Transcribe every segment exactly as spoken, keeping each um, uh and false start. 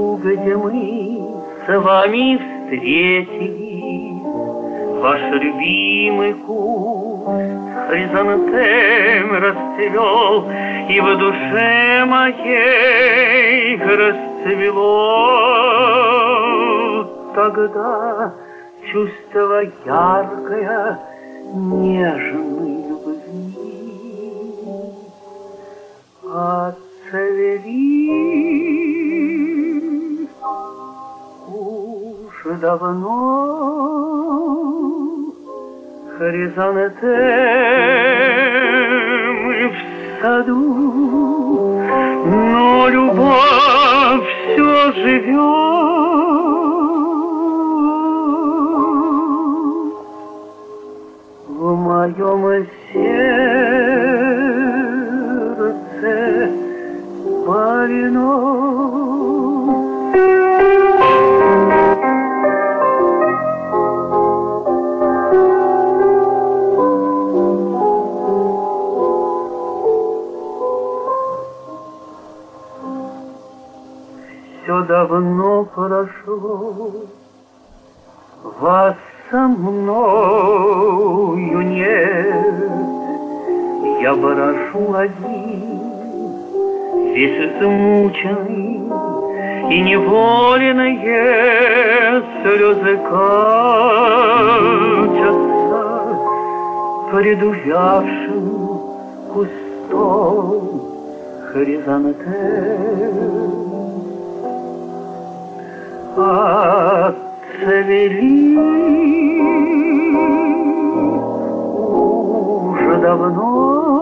где мы с вами встретились, ваш любимый куст хризантем расцвел, и в душе моей расцвело тогда чувство яркое нежной любви. Отцвели уж давно хризантемы в саду, но любовь все живет в моем сердце больно. Все давно прошло, вас со мною нет, я брожу один, весь измученный, и невольные слезы катятся пред увявшим кустом хризантем. Отцвели уже давно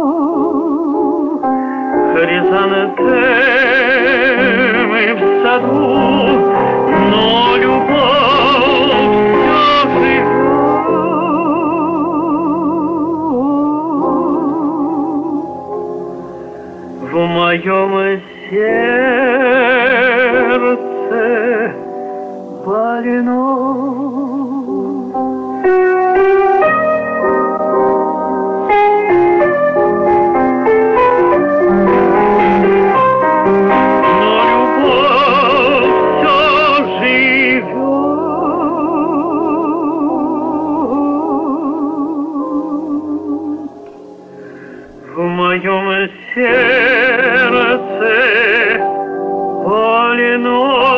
хризантемы в саду, но любовь все живет в моем сердце больно. В моем сердце больно.